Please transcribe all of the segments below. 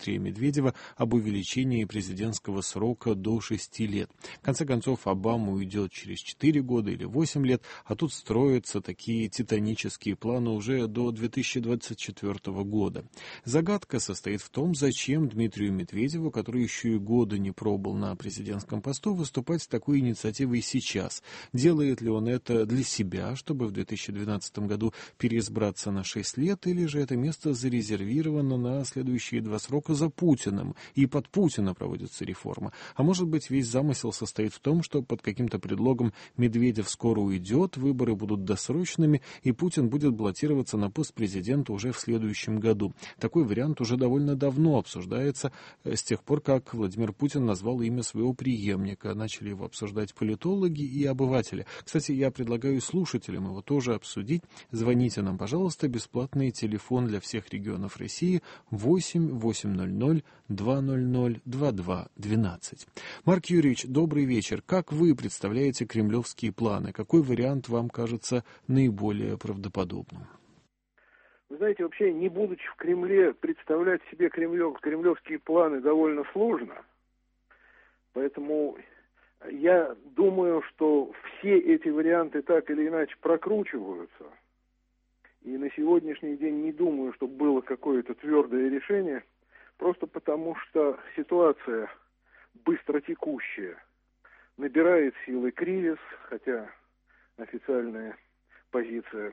Дмитрия Медведева об увеличении президентского срока до 6 лет. В конце концов, Обама уйдет через 4 года или 8 лет, а тут строятся такие титанические планы уже до 2024 года. Загадка состоит в том, зачем Дмитрию Медведеву, который еще и года не пробыл на президентском посту, выступать с такой инициативой сейчас. Делает ли он это для себя, чтобы в 2012 году переизбраться на 6 лет, или же это место зарезервировано на следующие 2 срока за Путиным, и под Путина проводится реформа? А может быть, весь замысел состоит в том, что под каким-то предлогом Медведев скоро уйдет, выборы будут досрочными, и Путин будет баллотироваться на пост президента уже в следующем году. Такой вариант уже довольно давно обсуждается, с тех пор, как Владимир Путин назвал имя своего преемника. Начали его обсуждать политологи и обыватели. Кстати, я предлагаю слушателям его тоже обсудить. Звоните нам, пожалуйста, бесплатный телефон для всех регионов России 8 800 200 2212. Марк Юрьевич, добрый вечер. Как вы представляете кремлевские планы? Какой вариант вам кажется наиболее правдоподобным? Вы знаете, вообще, не будучи в Кремле, представлять себе кремлевские планы довольно сложно. Поэтому я думаю, что все эти варианты так или иначе прокручиваются. И на сегодняшний день не думаю, что было какое-то твердое решение, просто потому что ситуация быстротекущая, набирает силы кризис, хотя официальная позиция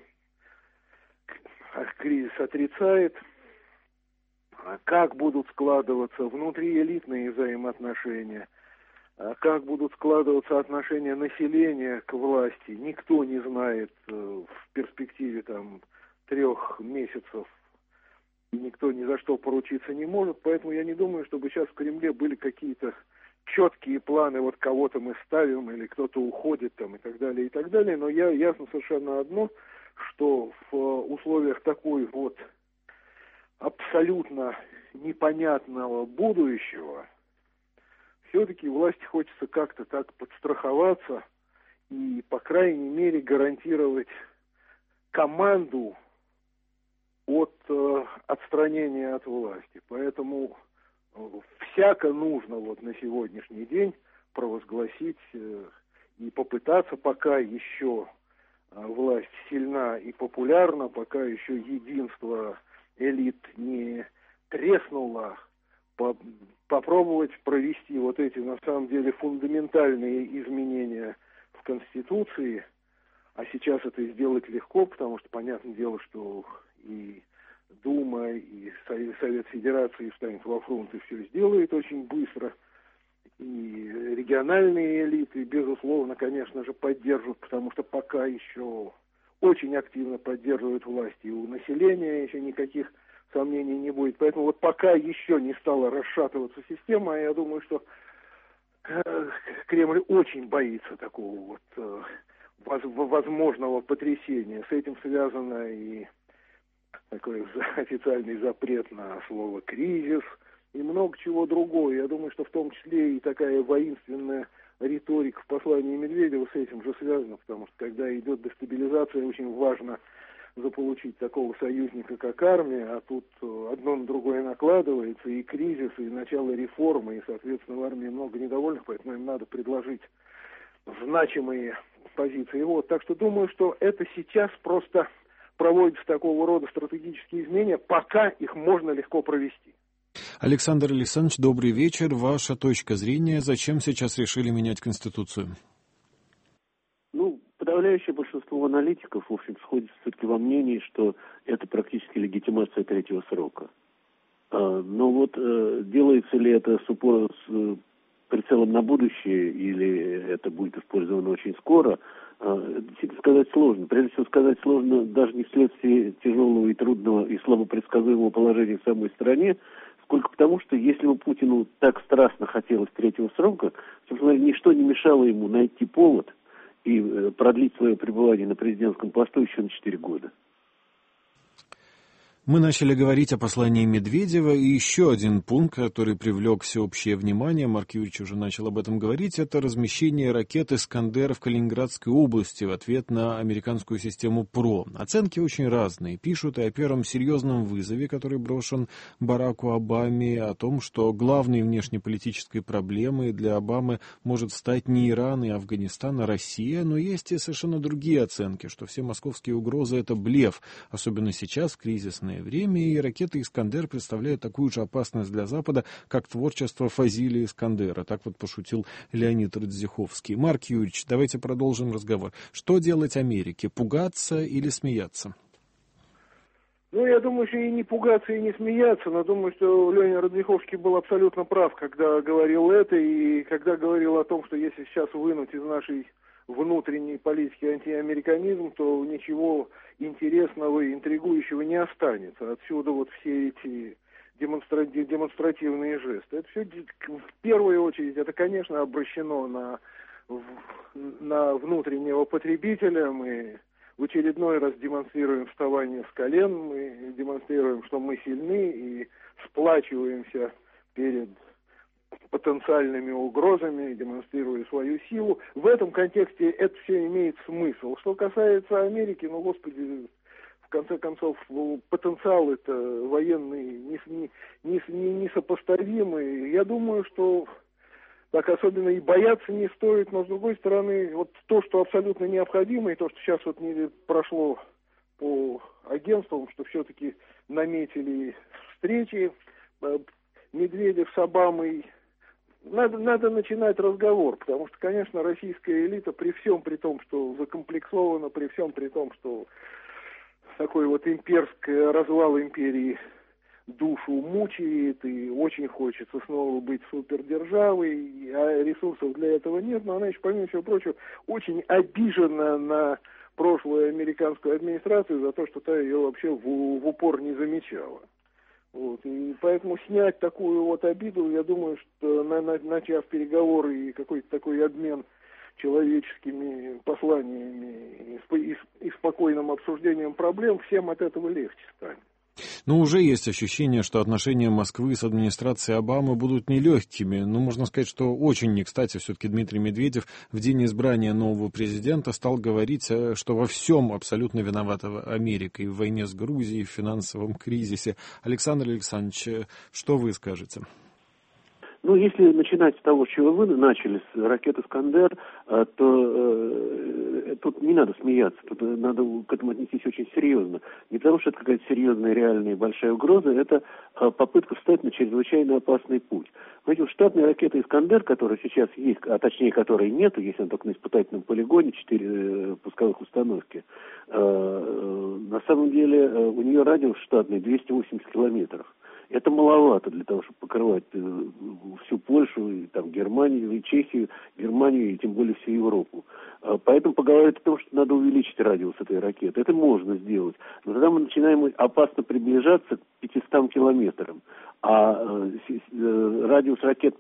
кризис отрицает. Как будут складываться внутриэлитные взаимоотношения, как будут складываться отношения населения к власти, никто не знает в перспективе 3 месяцев, и никто ни за что поручиться не может, поэтому я не думаю, чтобы сейчас в Кремле были какие-то четкие планы, вот кого-то мы ставим, или кто-то уходит и так далее, но ясно совершенно одно, что в условиях такой вот абсолютно непонятного будущего все-таки власти хочется как-то так подстраховаться и, по крайней мере, гарантировать команду от отстранения от власти. Поэтому всяко нужно на сегодняшний день провозгласить и попытаться, пока еще власть сильна и популярна, пока еще единство элит не треснуло, попробовать провести эти, на самом деле, фундаментальные изменения в Конституции. А сейчас это сделать легко, потому что, понятное дело, что и Дума, и Совет Федерации встанет во фронт и все сделает очень быстро. И региональные элиты, безусловно, конечно же, поддержат, потому что пока еще очень активно поддерживают власть, и у населения еще никаких сомнений не будет. Поэтому пока еще не стала расшатываться система, я думаю, что Кремль очень боится такого возможного потрясения. С этим связано и такой официальный запрет на слово «кризис», и много чего другого. Я думаю, что в том числе и такая воинственная риторика в послании Медведева с этим же связана, потому что когда идет дестабилизация, очень важно заполучить такого союзника, как армия, а тут одно на другое накладывается, и кризис, и начало реформы, и, соответственно, в армии много недовольных, поэтому им надо предложить значимые позиции. Так что думаю, что это сейчас просто проводятся такого рода стратегические изменения, пока их можно легко провести. Александр Александрович, добрый вечер. Ваша точка зрения, зачем сейчас решили менять Конституцию? Подавляющее большинство аналитиков, в общем, сходится все-таки во мнении, что это практически легитимация 3-го срока. Но делается ли это с прицелом на будущее, или это будет использовано очень скоро, действительно сказать сложно. Прежде всего сказать сложно даже не вследствие тяжелого и трудного и слабопредсказуемого положения в самой стране, сколько потому, что если бы Путину так страстно хотелось 3-го срока, собственно, ничто не мешало ему найти повод и продлить свое пребывание на президентском посту еще на 4 года. Мы начали говорить о послании Медведева, и еще один пункт, который привлек всеобщее внимание, Марк Юрьевич уже начал об этом говорить, это размещение ракет «Искандер» в Калининградской области в ответ на американскую систему ПРО. Оценки очень разные. Пишут и о первом серьезном вызове, который брошен Бараку Обаме, о том, что главной внешнеполитической проблемой для Обамы может стать не Иран и Афганистан, а Россия, но есть и совершенно другие оценки, что все московские угрозы — это блеф, особенно сейчас, в кризисное время, и ракеты «Искандер» представляют такую же опасность для Запада, как творчество Фазилия Искандера. Так вот пошутил Леонид Радзиховский. Марк Юрьевич, давайте продолжим разговор. Что делать Америке? Пугаться или смеяться? Ну, я думаю, что и не пугаться, и не смеяться, но думаю, что Леня Радзиховский был абсолютно прав, когда говорил это, и когда говорил о том, что если сейчас вынуть из нашей внутренней политики антиамериканизм, то ничего интересного и интригующего не останется. Отсюда вот все эти демонстративные жесты. Это все в первую очередь, это, конечно, обращено на внутреннего потребителя. Мы в очередной раз демонстрируем вставание с колен, мы демонстрируем, что мы сильны и сплачиваемся перед потенциальными угрозами, демонстрируя свою силу. В этом контексте это все имеет смысл. Что касается Америки, ну, господи, в конце концов, потенциал это военный несопоставимый. Я думаю, что так особенно и бояться не стоит, но с другой стороны, вот то, что абсолютно необходимо, и то, что сейчас вот не прошло по агентствам, что все-таки наметили встречи Медведев с Обамой, надо начинать разговор, потому что, конечно, российская элита при всем при том, что закомплексована, при всем при том, что такой вот имперский развал империи душу мучает, и очень хочется снова быть супердержавой, а ресурсов для этого нет, но она еще, помимо всего прочего, очень обижена на прошлую американскую администрацию за то, что та ее вообще в упор не замечала. Вот, и поэтому снять такую вот обиду, я думаю, что начав переговоры и какой-то такой обмен человеческими посланиями и спокойным обсуждением проблем, всем от этого легче станет. Но уже есть ощущение, что отношения Москвы с администрацией Обамы будут нелегкими. Но можно сказать, что очень не кстати все-таки Дмитрий Медведев в день избрания нового президента стал говорить, что во всем абсолютно виновата Америка, и в войне с Грузией, и в финансовом кризисе. Александр Александрович, что вы скажете? Ну, если начинать с того, с чего вы начали, с ракеты «Искандер», то тут не надо смеяться, тут надо к этому отнестись очень серьезно. Не потому, что это какая-то серьезная, реальная, большая угроза, это попытка встать на чрезвычайно опасный путь. Понимаете, штатная ракета «Искандер», которая сейчас есть, а точнее, которой нету, если она только на испытательном полигоне, 4 пусковых установки, на самом деле у нее радиус штатный 280 километров. Это маловато для того, чтобы покрывать всю Польшу, и, там, Германию, и Чехию, Германию, и тем более всю Европу. Поэтому поговорить о том, что надо увеличить радиус этой ракеты. Это можно сделать. Но тогда мы начинаем опасно приближаться к 500 километрам. А радиус ракет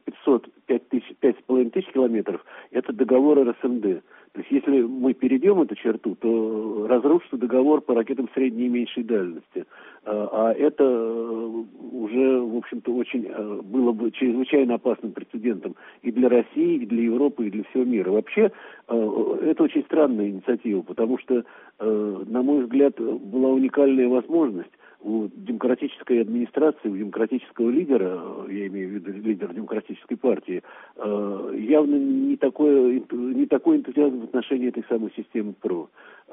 5,5 тысяч километров – это договор РСМД. То есть, если мы перейдем эту черту, то разрушится договор по ракетам средней и меньшей дальности. А это уже, в общем-то, очень было бы чрезвычайно опасным прецедентом и для России, и для Европы, и для всего мира. Вообще, это очень странная инициатива, потому что, на мой взгляд, была уникальная возможность у демократической администрации, у демократического лидера, я имею в виду лидера демократической партии, явно не такой энтузиазм в отношении этой самой системы ПРО.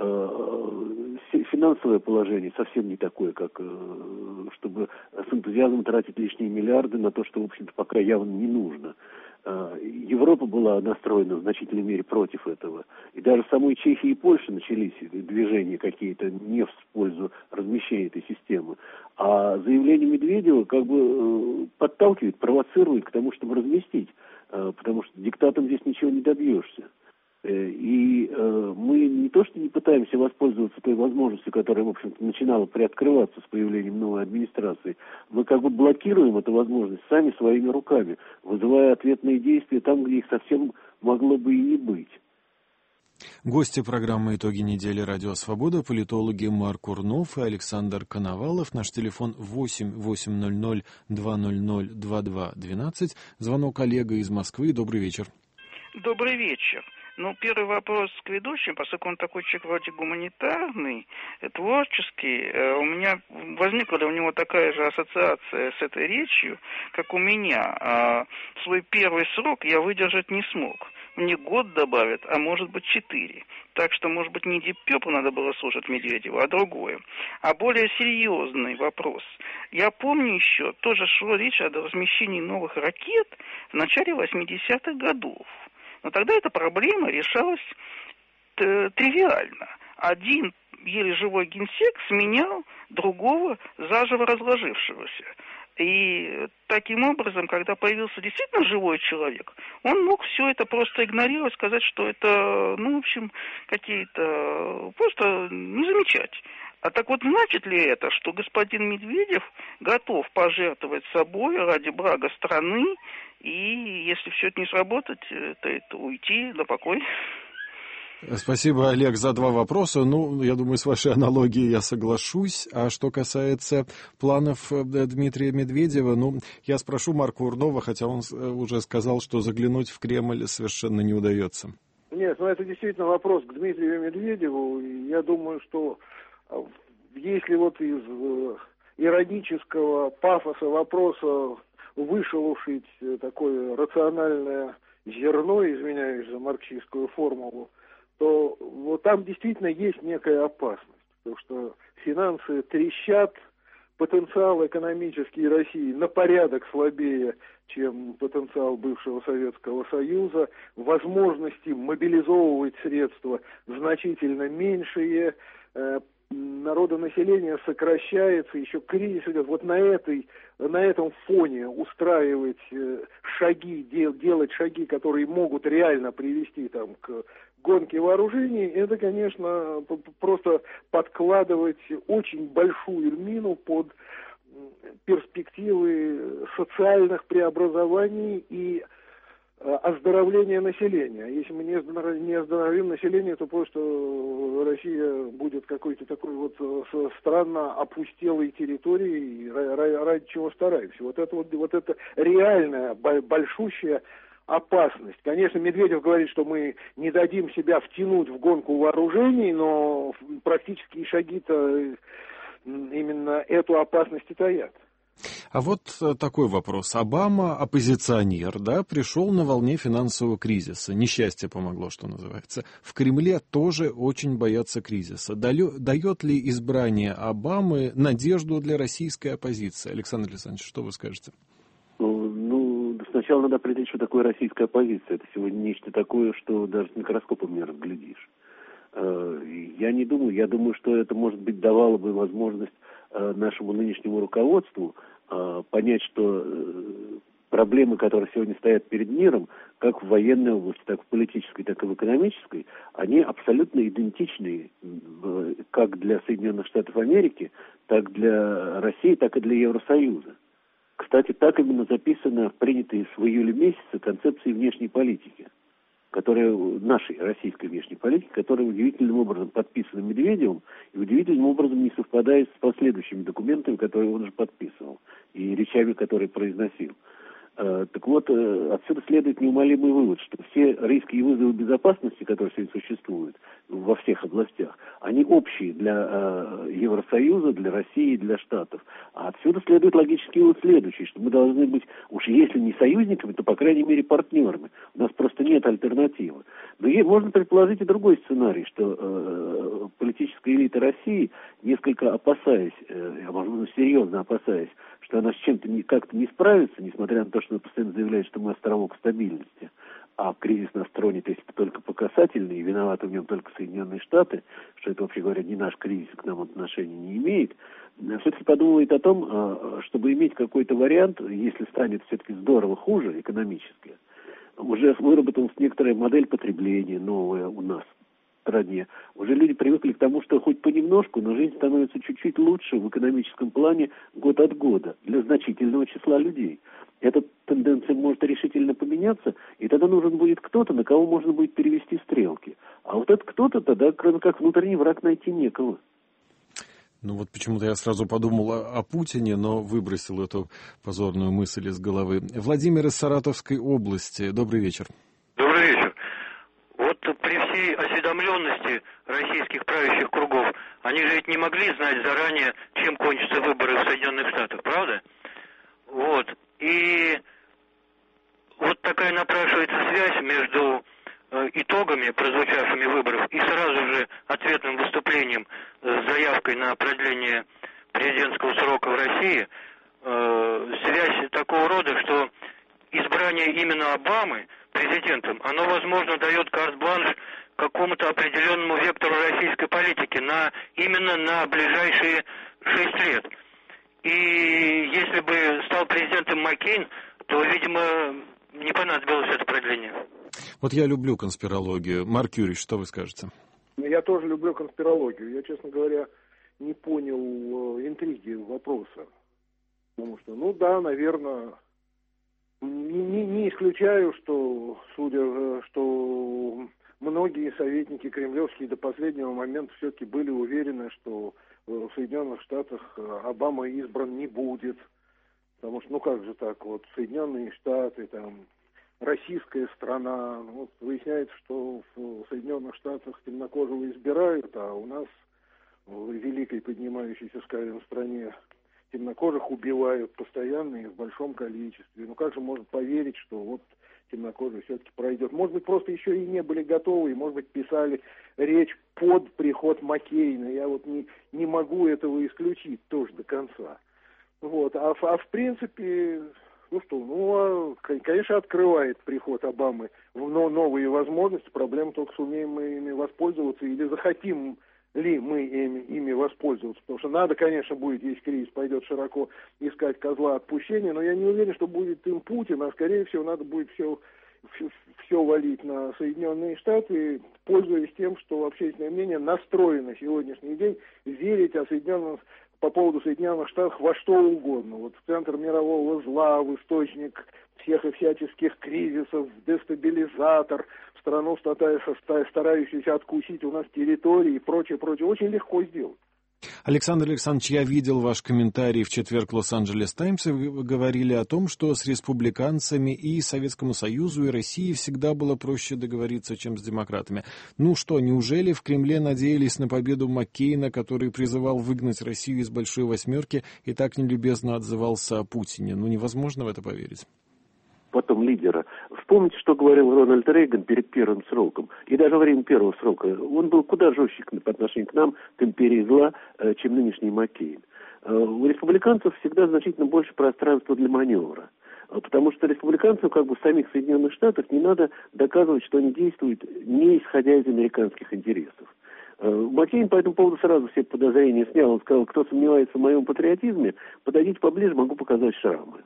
Финансовое положение совсем не такое, как чтобы с энтузиазмом тратить лишние миллиарды на то, что, в общем-то, пока явно не нужно. Европа была настроена в значительной мере против этого. И даже в самой Чехии и Польше начались движения какие-то не в пользу размещения этой системы. А заявление Медведева как бы подталкивает, провоцирует к тому, чтобы разместить. Потому что диктатом здесь ничего не добьешься. И мы не то что не пытаемся воспользоваться той возможностью, которая, в общем-то, начинала приоткрываться с появлением новой администрации, мы как бы блокируем эту возможность сами своими руками, вызывая ответные действия там, где их совсем могло бы и не быть. Гости программы «Итоги недели. Радио Свобода» политологи Марк Курнов и Александр Коновалов. Наш телефон 8-800-200-2212. Звонок Олега из Москвы. Добрый вечер. Добрый вечер. Первый вопрос к ведущему, поскольку он такой человек вроде гуманитарный, творческий, у меня возникла ли у него такая же ассоциация с этой речью, как у меня. Свой первый срок я выдержать не смог. Мне год добавят, а может быть 4. Так что, может быть, не Deep Purple надо было слушать Медведева, а другое. А более серьезный вопрос. Я помню еще, тоже шла речь о размещении новых ракет в начале 80-х годов. Но тогда эта проблема решалась тривиально. Один еле живой генсек сменял другого заживо разложившегося. И таким образом, когда появился действительно живой человек, он мог все это просто игнорировать, сказать, что это, какие-то, просто не замечать. А так вот, значит ли это, что господин Медведев готов пожертвовать собой ради блага страны, и если все это не сработает, то это уйти на покой? Спасибо, Олег, за два вопроса. Я думаю, с вашей аналогией я соглашусь. А что касается планов Дмитрия Медведева, я спрошу Марка Курнова, хотя он уже сказал, что заглянуть в Кремль совершенно не удается. Нет, это действительно вопрос к Дмитрию Медведеву. Я думаю, что если из иронического пафоса вопроса вышелушить такое рациональное зерно, извиняюсь за марксистскую формулу, то там действительно есть некая опасность, потому что финансы трещат, потенциал экономический России на порядок слабее, чем потенциал бывшего Советского Союза, возможности мобилизовывать средства значительно меньшие, народонаселение сокращается, еще кризис идет. На этом фоне устраивать шаги, делать шаги, которые могут реально привести к гонке вооружений, это, конечно, просто подкладывать очень большую мину под перспективы социальных преобразований и оздоровления населения. Если мы не оздоровим население, то просто Россия будет какой-то такой странно опустелой территорией, ради чего стараемся. Это реальная, большущая опасность. Конечно, Медведев говорит, что мы не дадим себя втянуть в гонку вооружений, но практические шаги-то именно эту опасность и таят. А такой вопрос. Обама, оппозиционер, пришел на волне финансового кризиса. Несчастье помогло, что называется. В Кремле тоже очень боятся кризиса. Дает ли избрание Обамы надежду для российской оппозиции? Александр Александрович, что вы скажете? Сначала надо определить, что такое российская оппозиция. Это сегодня нечто такое, что даже с микроскопом не разглядишь. Я не думаю. Я думаю, что это, может быть, давало бы возможность нашему нынешнему руководству понять, что проблемы, которые сегодня стоят перед миром, как в военной области, так в политической, так и в экономической, они абсолютно идентичны как для Соединенных Штатов Америки, так для России, так и для Евросоюза. Кстати, так именно записано в принятой в июле месяце концепции внешней политики, нашей российской внешней политики, которая удивительным образом подписана Медведевым и удивительным образом не совпадает с последующими документами, которые он же подписывал, и речами, которые произносил. Отсюда следует неумолимый вывод, что все риски и вызовы безопасности, которые сегодня существуют во всех областях, они общие для Евросоюза, для России, для Штатов. А отсюда следует логический вывод следующий, что мы должны быть, уж если не союзниками, то, по крайней мере, партнерами. У нас просто нет альтернативы. Но можно предположить и другой сценарий, что политическая элита России, несколько опасаясь, а может быть, серьезно опасаясь, что она с чем-то как-то не справится, несмотря на то, что она постоянно заявляет, что мы островок стабильности, а кризис нас тронет, если только по касательной, и виноваты в нем только Соединенные Штаты, что это, вообще говоря, не наш кризис, к нам отношения не имеет, все-таки подумывает о том, чтобы иметь какой-то вариант, если станет все-таки здорово хуже экономически. Уже выработалась некоторая модель потребления новая у нас в стране. Уже люди привыкли к тому, что хоть понемножку, но жизнь становится чуть-чуть лучше в экономическом плане год от года для значительного числа людей. Эта тенденция может решительно поменяться, и тогда нужен будет кто-то, на кого можно будет перевести стрелки. А вот этот кто-то тогда, кроме как внутренний враг, найти некого. Ну вот почему-то я сразу подумал о Путине, но выбросил эту позорную мысль из головы. Владимир из Саратовской области. Добрый вечер. Добрый вечер. Вот при всей осведомленности российских правящих кругов, они же ведь не могли знать заранее, чем кончатся выборы в Соединенных Штатах, правда? Вот. И вот такая напрашивается связь между итогами прозвучавшими выборов и сразу же ответным выступлением с заявкой на продление президентского срока в России. Связь такого рода, что избрание именно Обамы президентом, оно, возможно, дает карт-бланш какому-то определенному вектору российской политики именно на ближайшие 6 лет. И если бы стал президентом Маккейн, то, видимо, не понадобилось это продление. Вот я люблю конспирологию. Марк Юрьевич, что вы скажете? Я тоже люблю конспирологию. Я, честно говоря, не понял интриги вопроса. Потому что, ну да, наверное, не исключаю, что что многие советники кремлевские до последнего момента все-таки были уверены, что в Соединенных Штатах Обама избран не будет. Потому что, ну как же так, вот Соединенные Штаты, там, российская страна, вот выясняется, что в Соединенных Штатах темнокожего избирают, а у нас в великой поднимающейся, скажем, стране темнокожих убивают постоянно и в большом количестве. Ну как же можно поверить, что вот темнокожий все-таки пройдет? Может быть, просто еще и не были готовы, и, может быть, писали речь под приход Маккейна. Я вот не могу этого исключить тоже до конца. Вот. А в принципе, конечно, открывает приход Обамы в новые возможности. Проблема только, сумеем мы ими воспользоваться или захотим ли мы ими воспользоваться. Потому что надо, конечно, будет, если кризис пойдет широко, искать козла отпущения, но я не уверен, что будет им Путин, а скорее всего надо будет все валить на Соединенные Штаты, пользуясь тем, что общественное мнение настроено на сегодняшний день верить по поводу Соединенных Штатов во что угодно. Вот в центр мирового зла, в источник всех и всяческих кризисов, в дестабилизатор, в страну, старающуюся откусить у нас территории и прочее. Очень легко сделать. Александр Александрович, я видел ваш комментарий в четверг в Лос-Анджелес Таймс, и вы говорили о том, что с республиканцами и Советскому Союзу, и России всегда было проще договориться, чем с демократами. Ну что, неужели в Кремле надеялись на победу Маккейна, который призывал выгнать Россию из Большой Восьмерки и так нелюбезно отзывался о Путине? Ну невозможно в это поверить. Потом лидера. Вспомните, что говорил Рональд Рейган перед первым сроком. И даже во время первого срока. Он был куда жестче по отношению к нам, к империи зла, чем нынешний Маккейн. У республиканцев всегда значительно больше пространства для маневра. Потому что республиканцам, как бы в самих Соединенных Штатах, не надо доказывать, что они действуют, не исходя из американских интересов. Маккейн по этому поводу сразу все подозрения снял. Он сказал, кто сомневается в моем патриотизме, подойдите поближе, могу показать шрамы.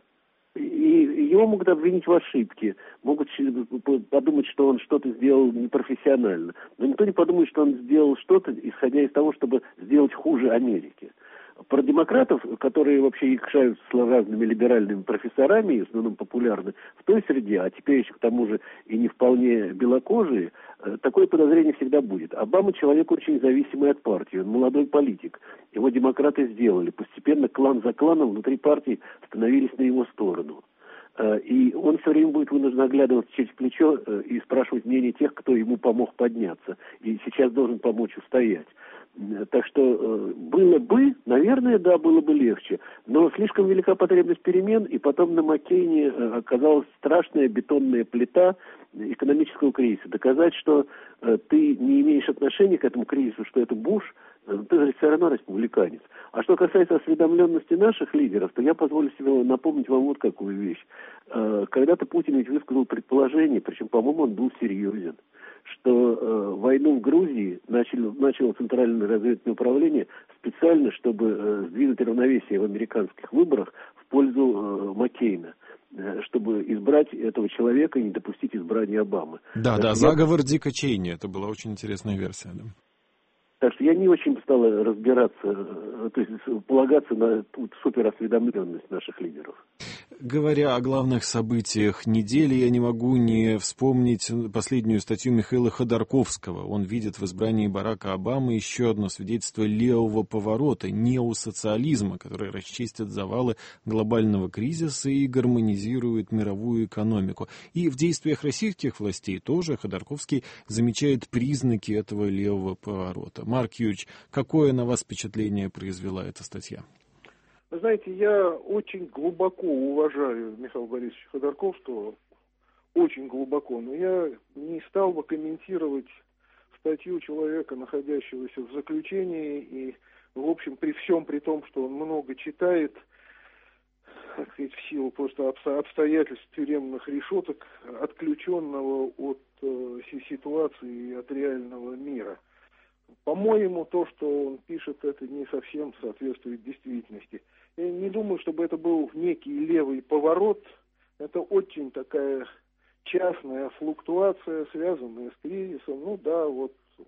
И его могут обвинить в ошибке, могут подумать, что он что-то сделал непрофессионально. Но никто не подумает, что он сделал что-то, исходя из того, чтобы сделать хуже Америке. Про демократов, которые вообще икшаются с разными либеральными профессорами, в основном популярны в той среде, а теперь еще к тому же и не вполне белокожие, такое подозрение всегда будет. Обама человек очень зависимый от партии, он молодой политик. Его демократы сделали. Постепенно клан за кланом внутри партии становились на его сторону. И он все время будет вынужден оглядываться через плечо и спрашивать мнение тех, кто ему помог подняться. И сейчас должен помочь устоять. Так что было бы, наверное, да, было бы легче. Но слишком велика потребность перемен, и потом на Маккейне оказалась страшная бетонная плита экономического кризиса. Доказать, что ты не имеешь отношения к этому кризису, что это Буш, ты же все равно республиканец. А что касается осведомленности наших лидеров, то я позволю себе напомнить вам вот какую вещь. Когда-то Путин ведь высказал предположение, причем, по-моему, он был серьезен, что войну в Грузии начало Центральное разведывательное управление специально, чтобы сдвинуть равновесие в американских выборах в пользу Маккейна, чтобы избрать этого человека и не допустить избрания Обамы. Да, заговор Дика Чейни, это была очень интересная версия, да. Так что я не очень стал разбираться, то есть полагаться на суперосведомленность наших лидеров. Говоря о главных событиях недели, я не могу не вспомнить последнюю статью Михаила Ходорковского. Он видит в избрании Барака Обамы еще одно свидетельство левого поворота, неосоциализма, который расчистит завалы глобального кризиса и гармонизирует мировую экономику. И в действиях российских властей тоже Ходорковский замечает признаки этого левого поворота. Марк Юрьевич, какое на вас впечатление произвела эта статья? Вы знаете, я очень глубоко уважаю Михаила Борисовича Ходорковского, очень глубоко, но я не стал бы комментировать статью человека, находящегося в заключении, и, в общем, при всем при том, что он много читает, так сказать, в силу просто обстоятельств тюремных решеток, отключенного от ситуации и от реального мира. По-моему, то, что он пишет, это не совсем соответствует действительности. Я не думаю, чтобы это был некий левый поворот. Это очень такая частная флуктуация, связанная с кризисом. Ну да, вот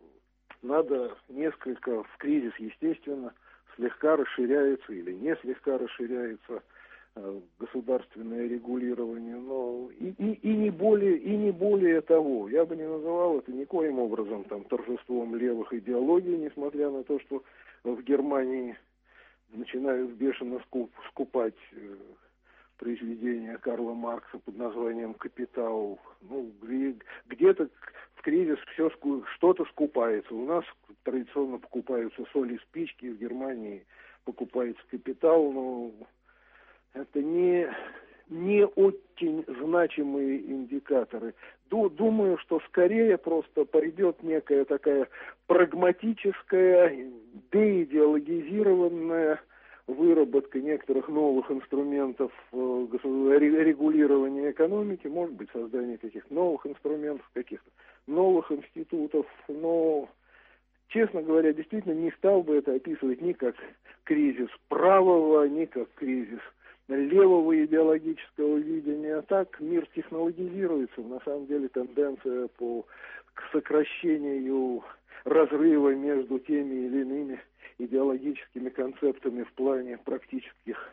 надо несколько в кризис, естественно, слегка расширяется или не слегка расширяется государственное регулирование, но и не более того. Я бы не называл это никоим образом там торжеством левых идеологий, несмотря на то, что в Германии начинают бешено скупать произведения Карла Маркса под названием «Капитал». Ну, где-то в кризис что-то скупается. У нас традиционно покупаются соль и спички, в Германии покупается «Капитал», но это не очень значимые индикаторы. Думаю, что скорее просто пойдет некая такая прагматическая, деидеологизированная выработка некоторых новых инструментов регулирования экономики, может быть, создание каких-то новых инструментов, каких-то новых институтов, но, честно говоря, действительно не стал бы это описывать ни как кризис правого, ни как кризис левого идеологического видения. А так мир технологизируется. На самом деле тенденция к сокращению разрыва между теми или иными идеологическими концептами в плане практических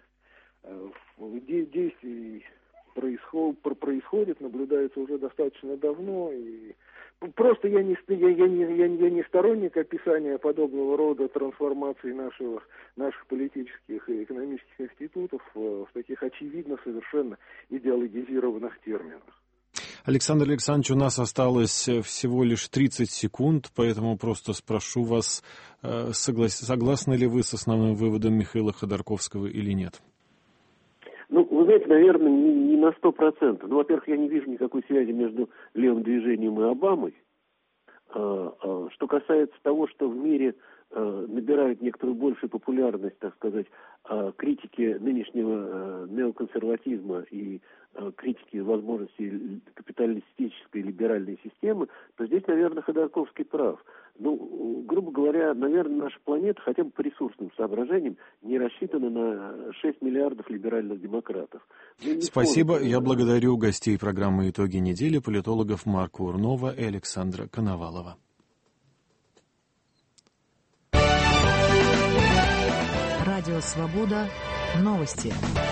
действий происходит, наблюдается уже достаточно давно. И просто я не сторонник описания подобного рода трансформации наших политических и экономических институтов в таких очевидно совершенно идеологизированных терминах. Александр Александрович, у нас осталось всего лишь 30 секунд, поэтому просто спрошу вас, согласны ли вы с основным выводом Михаила Ходорковского или нет? Ну, вы знаете, наверное, не на 100%. Ну, во-первых, я не вижу никакой связи между левым движением и Обамой. Что касается того, что в мире набирают некоторую большую популярность, так сказать, критики нынешнего неоконсерватизма и критики возможностей капиталистической либеральной системы, то здесь, наверное, Ходорковский прав. Ну, грубо говоря, наверное, наша планета хотя бы по ресурсным соображениям не рассчитана на 6 миллиардов либеральных демократов. Спасибо. Я благодарю гостей программы «Итоги недели», политологов Марка Урнова и Александра Коновалова. Радио «Свобода». Новости.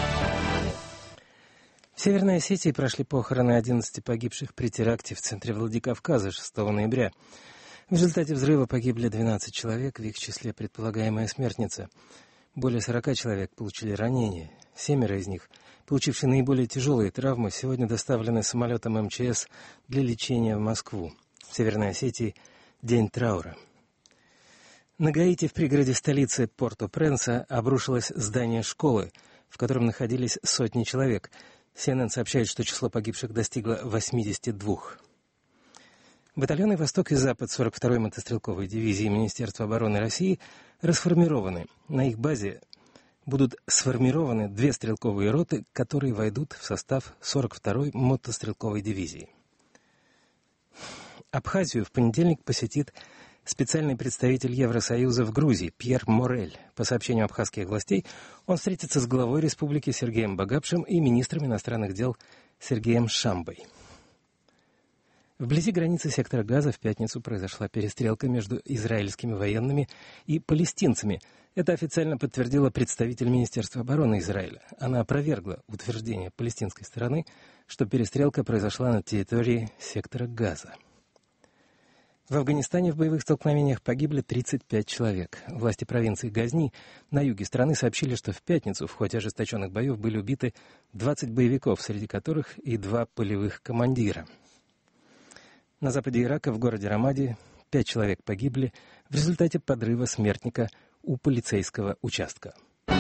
В Северной Осетии прошли похороны 11 погибших при теракте в центре Владикавказа 6 ноября. В результате взрыва погибли 12 человек, в их числе предполагаемая смертница. Более 40 человек получили ранения. 7 из них, получившие наиболее тяжелые травмы, сегодня доставлены самолетом МЧС для лечения в Москву. В Северной Осетии день траура. На Гаити в пригороде столицы Порто-Пренса обрушилось здание школы, в котором находились сотни человек. CNN сообщает, что число погибших достигло 82. Батальоны «Восток» и «Запад» 42-й мотострелковой дивизии Министерства обороны России расформированы. На их базе будут сформированы 2 стрелковые роты, которые войдут в состав 42-й мотострелковой дивизии. Абхазию в понедельник посетит специальный представитель Евросоюза в Грузии Пьер Морель. По сообщению абхазских властей, он встретится с главой республики Сергеем Багапшем и министром иностранных дел Сергеем Шамбой. Вблизи границы сектора Газа в пятницу произошла перестрелка между израильскими военными и палестинцами. Это официально подтвердила представитель Министерства обороны Израиля. Она опровергла утверждение палестинской стороны, что перестрелка произошла на территории сектора Газа. В Афганистане в боевых столкновениях погибли 35 человек. Власти провинции Газни на юге страны сообщили, что в пятницу в ходе ожесточенных боев были убиты 20 боевиков, среди которых и 2 полевых командира. На западе Ирака, в городе Рамади, 5 человек погибли в результате подрыва смертника у полицейского участка.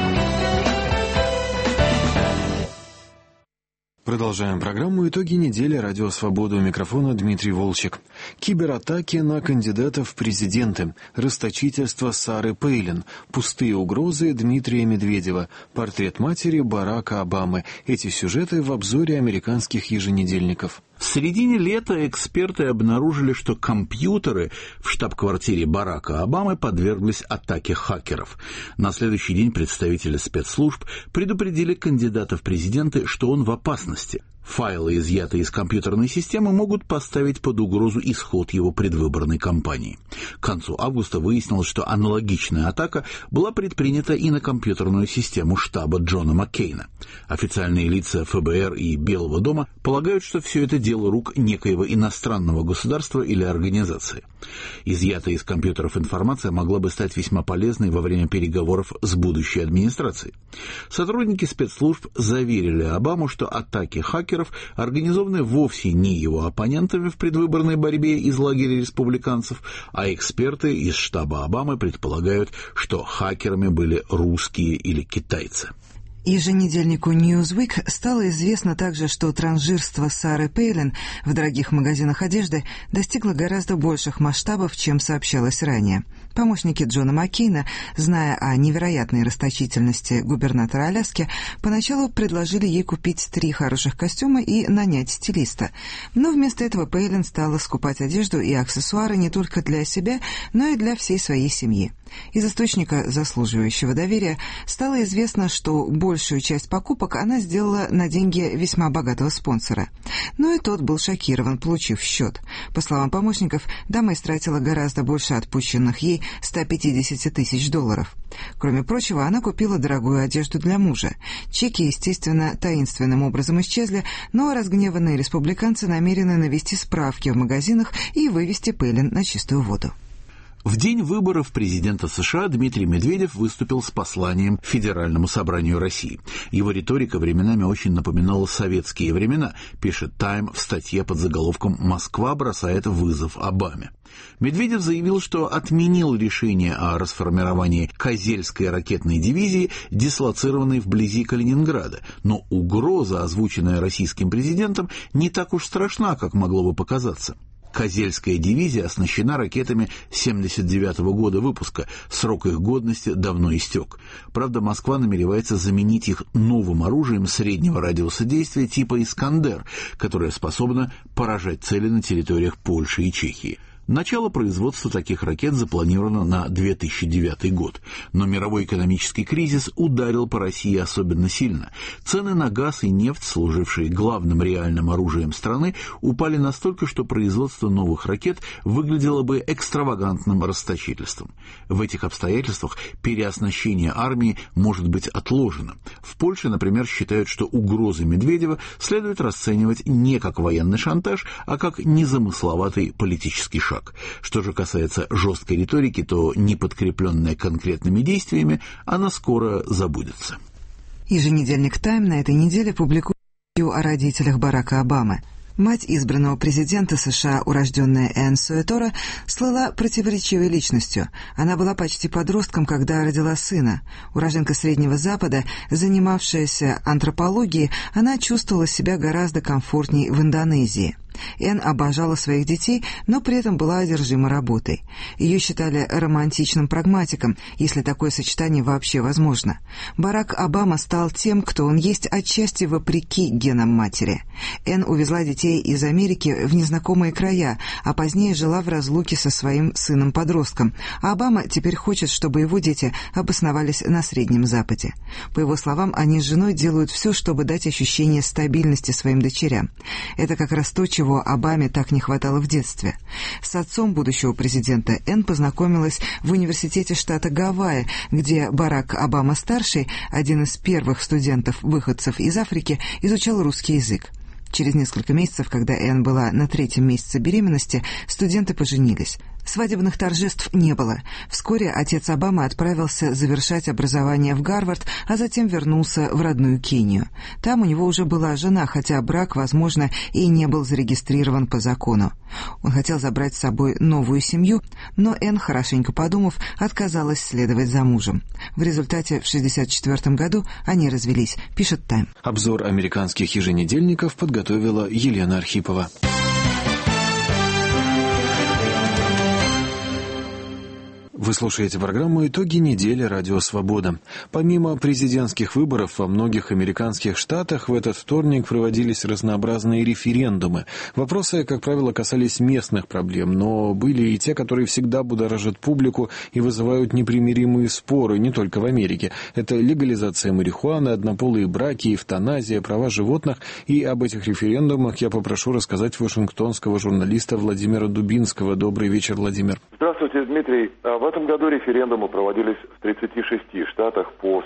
Продолжаем программу «Итоги недели». Радио «Свобода», у микрофона Дмитрий Волчек. Кибератаки на кандидатов в президенты. Расточительство Сары Пейлин. Пустые угрозы Дмитрия Медведева. Портрет матери Барака Обамы. Эти сюжеты в обзоре американских еженедельников. В середине лета эксперты обнаружили, что компьютеры в штаб-квартире Барака Обамы подверглись атаке хакеров. На следующий день представители спецслужб предупредили кандидата в президенты, что он в опасности. Файлы, изъятые из компьютерной системы, могут поставить под угрозу исход его предвыборной кампании. К концу августа выяснилось, что аналогичная атака была предпринята и на компьютерную систему штаба Джона Маккейна. Официальные лица ФБР и Белого дома полагают, что все это дело рук некоего иностранного государства или организации. Изъятая из компьютеров информация могла бы стать весьма полезной во время переговоров с будущей администрацией. Сотрудники спецслужб заверили Обаму, что атаки хакеров организованы вовсе не его оппонентами в предвыборной борьбе из лагеря республиканцев, а эксперты из штаба Обамы предполагают, что хакерами были русские или китайцы. Еженедельнику Newsweek стало известно также, что транжирство Сары Пейлин в дорогих магазинах одежды достигло гораздо больших масштабов, чем сообщалось ранее. Помощники Джона Маккейна, зная о невероятной расточительности губернатора Аляски, поначалу предложили ей купить 3 хороших костюма и нанять стилиста. Но вместо этого Пейлин стала скупать одежду и аксессуары не только для себя, но и для всей своей семьи. Из источника, заслуживающего доверия, стало известно, что большую часть покупок она сделала на деньги весьма богатого спонсора. Но и тот был шокирован, получив счет. По словам помощников, дама истратила гораздо больше отпущенных ей $150 тысяч. Кроме прочего, она купила дорогую одежду для мужа. Чеки, естественно, таинственным образом исчезли, но разгневанные республиканцы намерены навести справки в магазинах и вывести Пейлин на чистую воду. В день выборов президента США Дмитрий Медведев выступил с посланием Федеральному собранию России. Его риторика временами очень напоминала советские времена, пишет «Тайм» в статье под заголовком «Москва бросает вызов Обаме». Медведев заявил, что отменил решение о расформировании Козельской ракетной дивизии, дислоцированной вблизи Калининграда, но угроза, озвученная российским президентом, не так уж страшна, как могло бы показаться. Козельская дивизия оснащена ракетами 1979 года выпуска, срок их годности давно истек. Правда, Москва намеревается заменить их новым оружием среднего радиуса действия типа «Искандер», которое способно поражать цели на территориях Польши и Чехии. Начало производства таких ракет запланировано на 2009 год, но мировой экономический кризис ударил по России особенно сильно. Цены на газ и нефть, служившие главным реальным оружием страны, упали настолько, что производство новых ракет выглядело бы экстравагантным расточительством. В этих обстоятельствах переоснащение армии может быть отложено. В Польше, например, считают, что угрозы Медведева следует расценивать не как военный шантаж, а как незамысловатый политический шаг. Что же касается жесткой риторики, то, не подкрепленная конкретными действиями, она скоро забудется. Еженедельник «Тайм» на этой неделе публикует о родителях Барака Обамы. Мать избранного президента США, урожденная Энн Суэтора, слыла противоречивой личностью. Она была почти подростком, когда родила сына. Уроженка Среднего Запада, занимавшаяся антропологией, она чувствовала себя гораздо комфортнее в Индонезии. Энн обожала своих детей, но при этом была одержима работой. Ее считали романтичным прагматиком, если такое сочетание вообще возможно. Барак Обама стал тем, кто он есть, отчасти вопреки генам матери. Энн увезла детей из Америки в незнакомые края, а позднее жила в разлуке со своим сыном-подростком. А Обама теперь хочет, чтобы его дети обосновались на Среднем Западе. По его словам, они с женой делают все, чтобы дать ощущение стабильности своим дочерям. Это как раз то, чего чего Обаме так не хватало в детстве. С отцом будущего президента Энн познакомилась в университете штата Гавайи, где Барак Обама-старший, один из первых студентов-выходцев из Африки, изучал русский язык. Через несколько месяцев, когда Энн была на 3-м месяце беременности, студенты поженились. Свадебных торжеств не было. Вскоре отец Обамы отправился завершать образование в Гарвард, а затем вернулся в родную Кению. Там у него уже была жена, хотя брак, возможно, и не был зарегистрирован по закону. Он хотел забрать с собой новую семью, но Энн, хорошенько подумав, отказалась следовать за мужем. В результате в 1964 году они развелись, пишет «Тайм». Обзор американских еженедельников подготовила Елена Архипова. Вы слушаете программу «Итоги недели. Радио Свобода». Помимо президентских выборов во многих американских штатах в этот вторник проводились разнообразные референдумы. Вопросы, как правило, касались местных проблем, но были и те, которые всегда будоражат публику и вызывают непримиримые споры не только в Америке. Это легализация марихуаны, однополые браки, эвтаназия, права животных. И об этих референдумах я попрошу рассказать вашингтонского журналиста Владимира Дубинского. Добрый вечер, Владимир. Здравствуйте, Дмитрий. В этом году референдумы проводились в 36 штатах по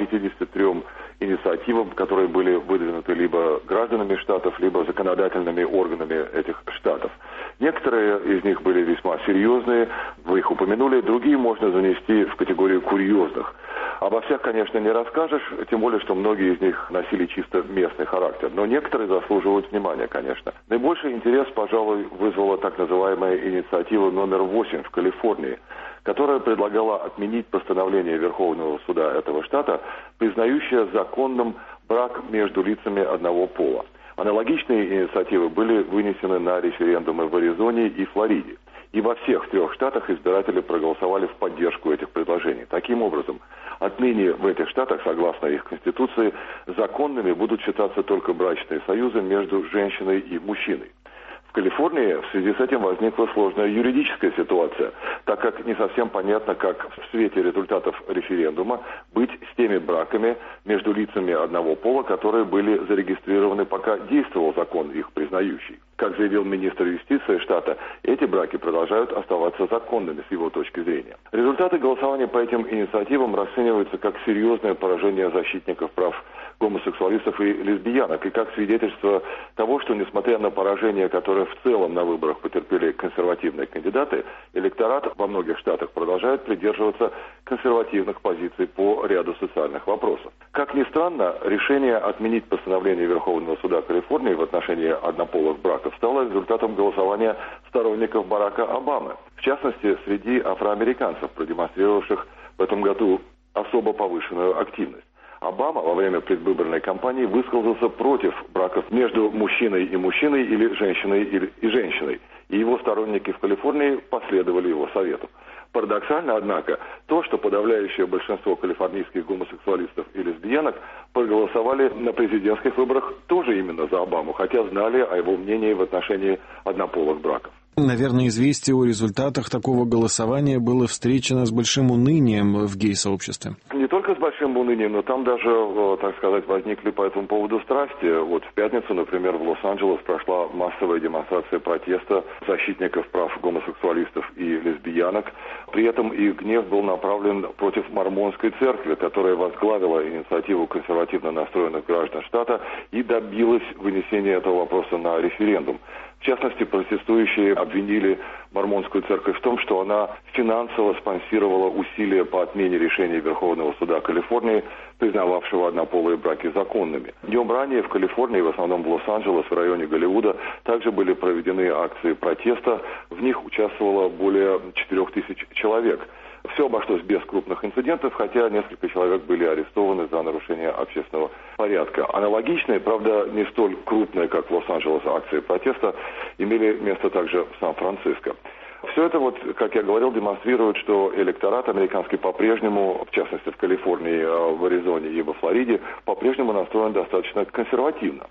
153 инициативам, которые были выдвинуты либо гражданами штатов, либо законодательными органами этих штатов. Некоторые из них были весьма серьезные, вы их упомянули, другие можно занести в категорию курьезных. Обо всех, конечно, не расскажешь, тем более, что многие из них носили чисто местный характер. Но некоторые заслуживают внимания, конечно. Наибольший интерес, пожалуй, вызвала так называемая инициатива номер 8 в Калифорнии, которая предлагала отменить постановление Верховного суда этого штата, признающее законным брак между лицами одного пола. Аналогичные инициативы были вынесены на референдумы в Аризоне и Флориде. И во всех 3 штатах избиратели проголосовали в поддержку этих предложений. Таким образом, отныне в этих штатах, согласно их конституции, законными будут считаться только брачные союзы между женщиной и мужчиной. В Калифорнии в связи с этим возникла сложная юридическая ситуация, так как не совсем понятно, как в свете результатов референдума быть с теми браками между лицами одного пола, которые были зарегистрированы, пока действовал закон, их признающий. Как заявил министр юстиции штата, эти браки продолжают оставаться законными с его точки зрения. Результаты голосования по этим инициативам расцениваются как серьезное поражение защитников прав гомосексуалистов и лесбиянок, и как свидетельство того, что, несмотря на поражение, которое в целом на выборах потерпели консервативные кандидаты, электорат во многих штатах продолжает придерживаться консервативных позиций по ряду социальных вопросов. Как ни странно, решение отменить постановление Верховного суда Калифорнии в отношении однополых браков стало результатом голосования сторонников Барака Обамы. В частности, среди афроамериканцев, продемонстрировавших в этом году особо повышенную активность. Обама во время предвыборной кампании высказался против браков между мужчиной и мужчиной или женщиной и женщиной. И его сторонники в Калифорнии последовали его совету. Парадоксально, однако, то, что подавляющее большинство калифорнийских гомосексуалистов и лесбиянок проголосовали на президентских выборах тоже именно за Обаму, хотя знали о его мнении в отношении однополых браков. Наверное, известие о результатах такого голосования было встречено с большим унынием в гей-сообществе. Не только с большим унынием, но там даже, так сказать, возникли по этому поводу страсти. Вот в пятницу, например, в Лос-Анджелес прошла массовая демонстрация протеста защитников прав гомосексуалистов и лесбиянок. При этом их гнев был направлен против Мормонской церкви, которая возглавила инициативу консервативно настроенных граждан штата и добилась вынесения этого вопроса на референдум. В частности, протестующие обвинили Мормонскую церковь в том, что она финансово спонсировала усилия по отмене решения Верховного суда Калифорнии, признававшего однополые браки законными. Днем ранее в Калифорнии, в основном в Лос-Анджелес, в районе Голливуда, также были проведены акции протеста. В них участвовало более 4000 человек. Все обошлось без крупных инцидентов, хотя несколько человек были арестованы за нарушение общественного порядка. Аналогичные, правда, не столь крупные, как в Лос-Анджелес, акции протеста имели место также в Сан-Франциско. Все это, вот, как я говорил, демонстрирует, что электорат американский по-прежнему, в частности в Калифорнии, в Аризоне и во Флориде, по-прежнему настроен достаточно консервативно.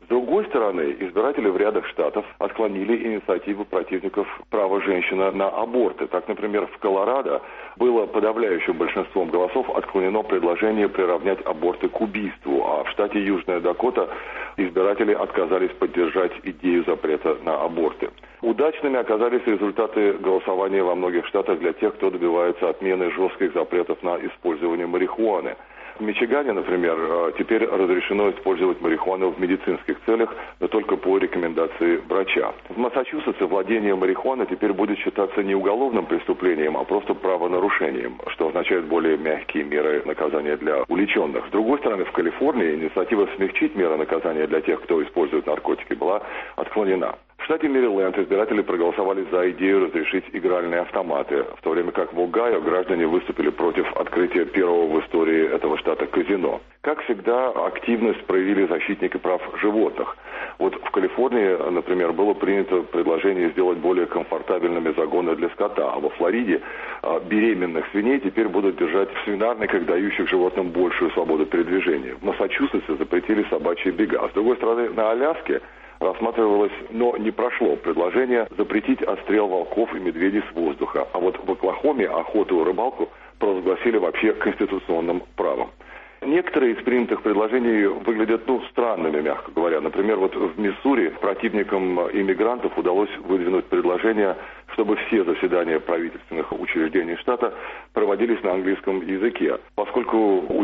С другой стороны, избиратели в рядах штатов отклонили инициативу противников права женщины на аборты. Так, например, в Колорадо было подавляющим большинством голосов отклонено предложение приравнять аборты к убийству, а в штате Южная Дакота избиратели отказались поддержать идею запрета на аборты. Удачными оказались результаты голосования во многих штатах для тех, кто добивается отмены жестких запретов на использование марихуаны. В Мичигане, например, теперь разрешено использовать марихуану в медицинских целях, но только по рекомендации врача. В Массачусетсе владение марихуаной теперь будет считаться не уголовным преступлением, а просто правонарушением, что означает более мягкие меры наказания для уличенных. С другой стороны, в Калифорнии инициатива смягчить меры наказания для тех, кто использует наркотики, была отклонена. В штате Мэриленд избиратели проголосовали за идею разрешить игральные автоматы, в то время как в Огайо граждане выступили против открытия первого в истории этого штата казино. Как всегда, активность проявили защитники прав животных. Вот в Калифорнии, например, было принято предложение сделать более комфортабельными загоны для скота, а во Флориде беременных свиней теперь будут держать в свинарниках, дающих животным большую свободу передвижения. В Массачусетсе запретили собачьи бега. А с другой стороны, на Аляске рассматривалось, но не прошло предложение запретить отстрел волков и медведей с воздуха. А вот в Оклахоме охоту и рыбалку провозгласили вообще конституционным правом. Некоторые из принятых предложений выглядят, странными, мягко говоря. Например, вот в Миссури противникам иммигрантов удалось выдвинуть предложение, чтобы все заседания правительственных учреждений штата проводились на английском языке. Поскольку у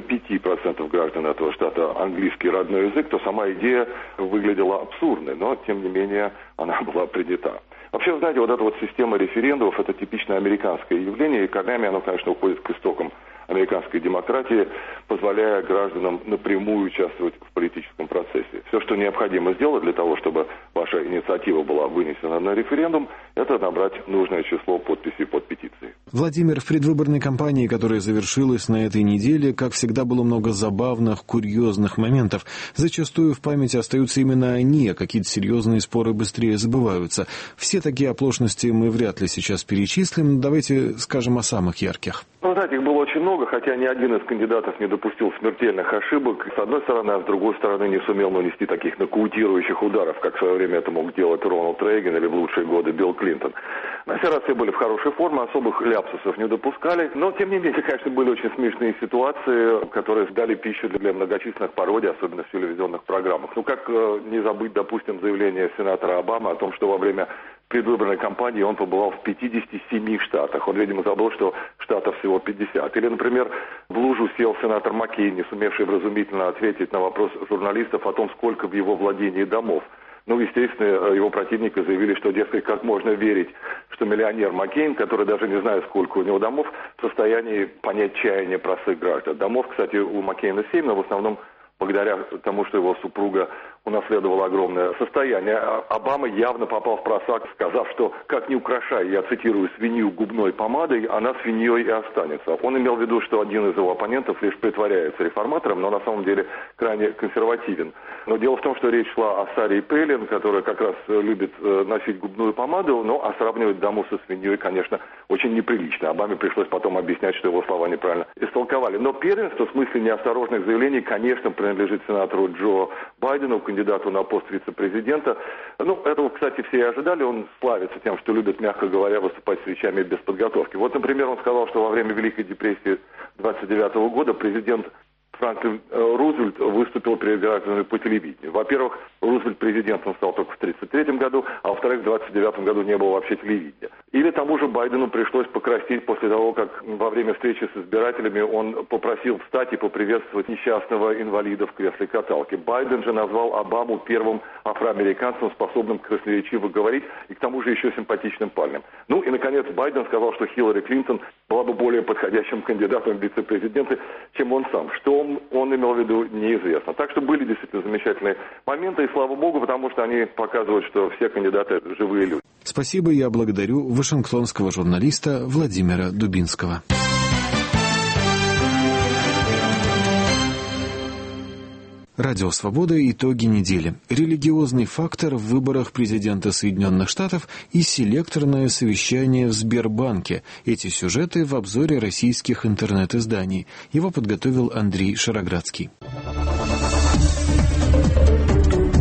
95% граждан этого штата английский родной язык, то сама идея выглядела абсурдной, но, тем не менее, она была принята. Вообще, знаете, вот эта вот система референдумов – это типичное американское явление, и корнями оно, конечно, уходит к истокам американской демократии, позволяя гражданам напрямую участвовать в политическом процессе. Все, что необходимо сделать для того, чтобы ваша инициатива была вынесена на референдум, это набрать нужное число подписей под петицией. Владимир, в предвыборной кампании, которая завершилась на этой неделе, как всегда, было много забавных, курьезных моментов. Зачастую в памяти остаются именно они, а какие-то серьезные споры быстрее забываются. Все такие оплошности мы вряд ли сейчас перечислим, но давайте скажем о самых ярких. Знаете, их было очень много, хотя ни один из кандидатов не допустил смертельных ошибок, с одной стороны, а с другой стороны не сумел нанести таких нокаутирующих ударов, как в свое время это мог делать Рональд Рейган или в лучшие годы Билл Клинтон. На сей раз все были в хорошей форме, особых ляпсусов не допускали, но, тем не менее, конечно, были очень смешные ситуации, которые дали пищу для многочисленных пародий, особенно в телевизионных программах. Как не забыть, допустим, заявление сенатора Обамы о том, что во время предвыборной кампании он побывал в 57 штатах. Он, видимо, забыл, что штатов всего 50. Или, например, в лужу сел сенатор Маккейн, не сумевший вразумительно ответить на вопрос журналистов о том, сколько в его владении домов. Естественно, его противники заявили, что, дескать, как можно верить, что миллионер Маккейн, который даже не знает, сколько у него домов, в состоянии понять чаяние простых граждан. Домов, кстати, у Маккейна 7, но в основном благодаря тому, что его супруга унаследовала огромное состояние. Обама явно попал в просак, сказав, что как ни украшай, я цитирую, свинью губной помадой, она свиньей и останется. Он имел в виду, что один из его оппонентов лишь притворяется реформатором, но на самом деле крайне консервативен. Но дело в том, что речь шла о Саре Пэлин, которая как раз любит носить губную помаду, а сравнивать даму со свиньей, конечно, очень неприлично. Обаме пришлось потом объяснять, что его слова неправильно истолковали. Но первенство в смысле неосторожных заявлений, конечно, принадлежит сенатору Джо Байдену, кандидату на пост вице-президента. Этого, кстати, все и ожидали. Он славится тем, что любит, мягко говоря, выступать с речами без подготовки. Например, он сказал, что во время Великой депрессии 1929 года президент Франклин Рузвельт выступил перед гражданами по телевидению. Во-первых, Рузвельт президентом стал только в 1933 году, а во-вторых, в 1929 году не было вообще телевидения. Или тому же Байдену пришлось покраснеть после того, как во время встречи с избирателями он попросил встать и поприветствовать несчастного инвалида в кресле каталки. Байден же назвал Обаму первым афроамериканцем, способным красноречиво говорить, и к тому же еще симпатичным парнем. И, наконец, Байден сказал, что Хиллари Клинтон была бы более подходящим кандидатом в вице-президенты, чем он сам. Что он имел в виду, неизвестно. Так что были действительно замечательные моменты, и слава богу, потому что они показывают, что все кандидаты живые люди. Спасибо, я благодарю вашингтонского журналиста Владимира Дубинского. Радио «Свобода» – итоги недели. Религиозный фактор в выборах президента Соединенных Штатов и селекторное совещание в Сбербанке. Эти сюжеты в обзоре российских интернет-изданий. Его подготовил Андрей Шароградский.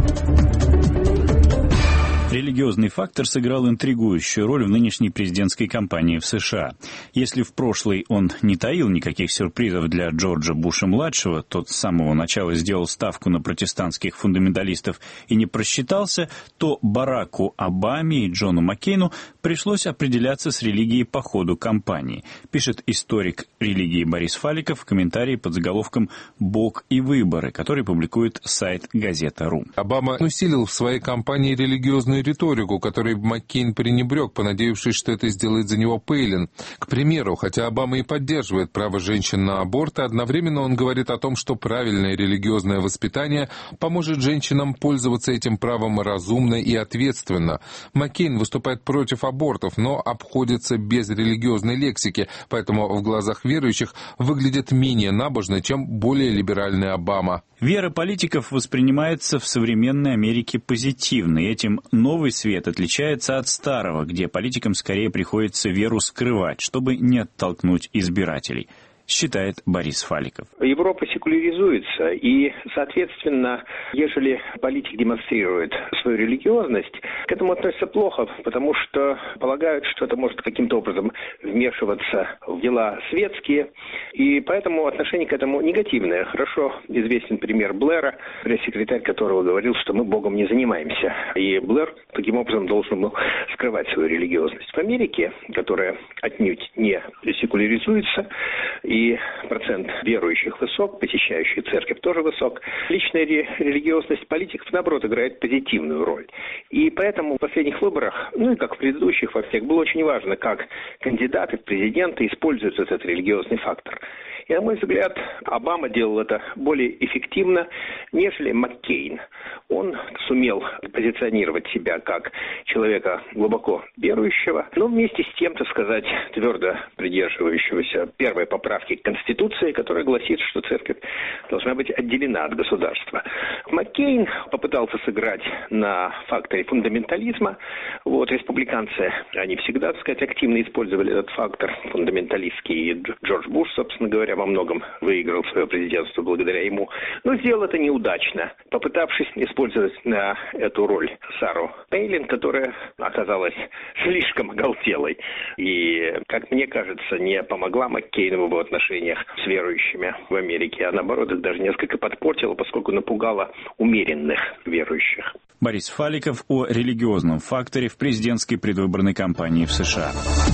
Религиозный фактор сыграл интригующую роль в нынешней президентской кампании в США. Если в прошлый он не таил никаких сюрпризов для Джорджа Буша-младшего, тот с самого начала сделал ставку на протестантских фундаменталистов и не просчитался, то Бараку Обаме и Джону Маккейну пришлось определяться с религией по ходу кампании, пишет историк религии Борис Фаликов в комментарии под заголовком «Бог и выборы», который публикует сайт Газета.ру. Обама усилил в своей кампании религиозную риторику, которой Маккейн пренебрег, понадеявшись, что это сделает за него Пейлин. К примеру, хотя Обама и поддерживает право женщин на аборт, одновременно он говорит о том, что правильное религиозное воспитание поможет женщинам пользоваться этим правом разумно и ответственно. Маккейн выступает против абортов, но обходится без религиозной лексики, поэтому в глазах верующих выглядит менее набожно, чем более либеральный Обама. Вера политиков воспринимается в современной Америке позитивно, и этим новый свет отличается от старого, где политикам скорее приходится веру скрывать, чтобы не оттолкнуть избирателей, считает Борис Фаликов. Европа секуляризуется, и, соответственно, ежели политик демонстрирует свою религиозность, к этому относятся плохо, потому что полагают, что это может каким-то образом вмешиваться в дела светские, и поэтому отношение к этому негативное. Хорошо известен пример Блэра, пресс-секретарь которого говорил, что мы Богом не занимаемся, и Блэр таким образом должен был скрывать свою религиозность. В Америке, которая отнюдь не секуляризуется, и процент верующих высок, посещающих церковь тоже высок. Личная религиозность политиков, наоборот, играет позитивную роль. И поэтому в последних выборах, ну и как в предыдущих во всех, было очень важно, как кандидаты в президенты используют этот религиозный фактор. И, на мой взгляд, Обама делал это более эффективно, нежели Маккейн. Он сумел позиционировать себя как человека глубоко верующего, но вместе с тем, так сказать, твердо придерживающегося первой поправки к Конституции, которая гласит, что церковь должна быть отделена от государства. Маккейн попытался сыграть на факторе фундаментализма. Республиканцы, они всегда, так сказать, активно использовали этот фактор фундаменталистский. И Джордж Буш, собственно говоря, во многом выиграл свое президентство благодаря ему. Но сделал это неудачно, попытавшись использовать на эту роль Сару Пейлин, которая оказалась слишком оголтелой и, как мне кажется, не помогла Маккейну в его отношениях с верующими в Америке, а наоборот их даже несколько подпортила, поскольку напугала умеренных верующих. Борис Фаликов о религиозном факторе в президентской предвыборной кампании в США.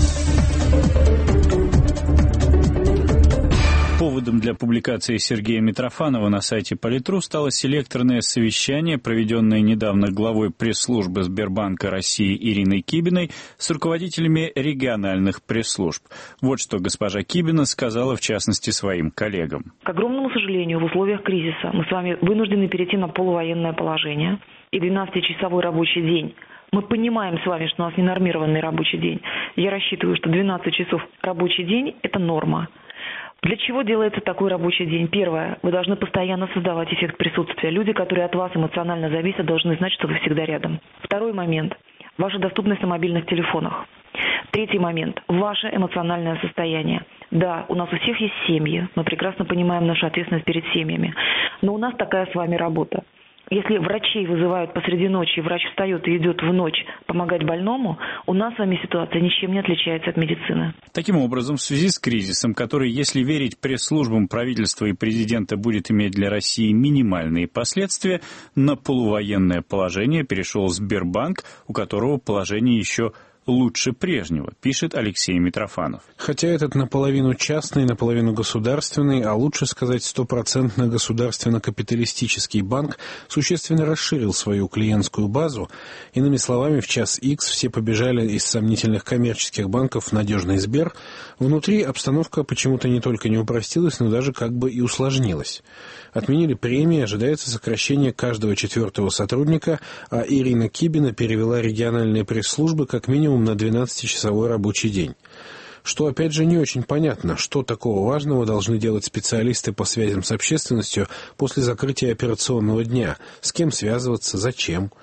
Поводом для публикации Сергея Митрофанова на сайте Политру стало селекторное совещание, проведенное недавно главой пресс-службы Сбербанка России Ириной Кибиной с руководителями региональных пресс-служб. Вот что госпожа Кибина сказала в частности своим коллегам. К огромному сожалению, в условиях кризиса мы с вами вынуждены перейти на полувоенное положение и 12-часовой рабочий день. Мы понимаем с вами, что у нас ненормированный рабочий день. Я рассчитываю, что 12 часов рабочий день – это норма. Для чего делается такой рабочий день? Первое. Вы должны постоянно создавать эффект присутствия. Люди, которые от вас эмоционально зависят, должны знать, что вы всегда рядом. Второй момент. Ваша доступность на мобильных телефонах. Третий момент. Ваше эмоциональное состояние. Да, у нас у всех есть семьи. Мы прекрасно понимаем нашу ответственность перед семьями. Но у нас такая с вами работа. Если врачей вызывают посреди ночи, врач встает и идет в ночь помогать больному, у нас с вами ситуация ничем не отличается от медицины. Таким образом, в связи с кризисом, который, если верить пресс-службам правительства и президента, будет иметь для России минимальные последствия, на полувоенное положение перешел Сбербанк, у которого положение еще лучше прежнего, пишет Алексей Митрофанов. Хотя этот наполовину частный, наполовину государственный, а лучше сказать 100% государственно-капиталистический банк существенно расширил свою клиентскую базу. Иными словами, в час Х все побежали из сомнительных коммерческих банков в надежный Сбер. Внутри обстановка почему-то не только не упростилась, но даже как бы и усложнилась. Отменили премии, ожидается сокращение каждого 4-го сотрудника, а Ирина Кибина перевела региональные пресс-службы как минимум на 12-часовой рабочий день. Что, опять же, не очень понятно, что такого важного должны делать специалисты по связям с общественностью после закрытия операционного дня, с кем связываться, зачем.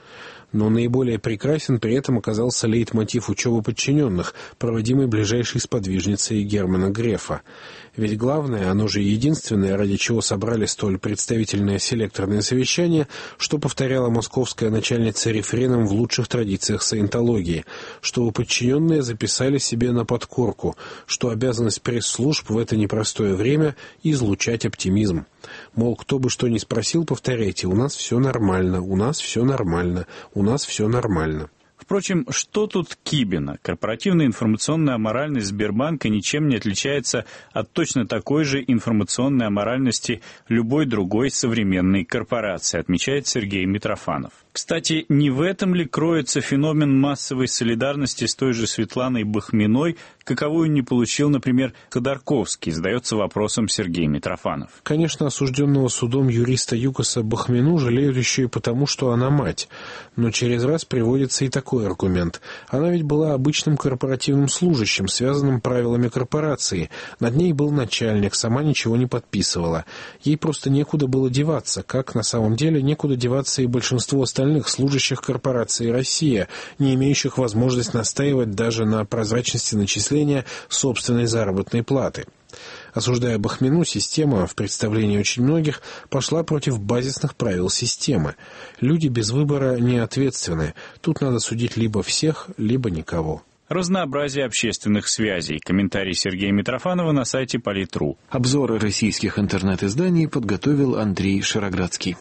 Но наиболее прекрасен при этом оказался лейтмотив учебы подчиненных, проводимый ближайшей сподвижницей Германа Грефа. Ведь главное, оно же единственное, ради чего собрали столь представительное селекторное совещание, что повторяла московская начальница рефреном в лучших традициях саентологии, что подчиненные записали себе на подкорку, что обязанность пресс-служб в это непростое время излучать оптимизм. Мол, кто бы что ни спросил, повторяйте: у нас все нормально, у нас все нормально, у нас все нормально. Впрочем, что тут Кибина? Корпоративная информационная аморальность Сбербанка ничем не отличается от точно такой же информационной аморальности любой другой современной корпорации, отмечает Сергей Митрофанов. Кстати, не в этом ли кроется феномен массовой солидарности с той же Светланой Бахминой, каковую не получил, например, Ходорковский, задается вопросом Сергей Митрофанов. Конечно, осужденного судом юриста ЮКОСа Бахмину жалеют еще и потому, что она мать. Но через раз приводится и такой аргумент. Она ведь была обычным корпоративным служащим, связанным правилами корпорации. Над ней был начальник, сама ничего не подписывала. Ей просто некуда было деваться, как на самом деле некуда деваться и большинству остальных служащих корпорации «Россия», не имеющих возможность настаивать даже на прозрачности начисления собственной заработной платы. Осуждая Бахмину, система, в представлении очень многих, пошла против базисных правил системы. Люди без выбора не ответственны. Тут надо судить либо всех, либо никого. Разнообразие общественных связей. Комментарий Сергея Митрофанова на сайте Полит.ру. Обзоры российских интернет-изданий подготовил Андрей Шароградский.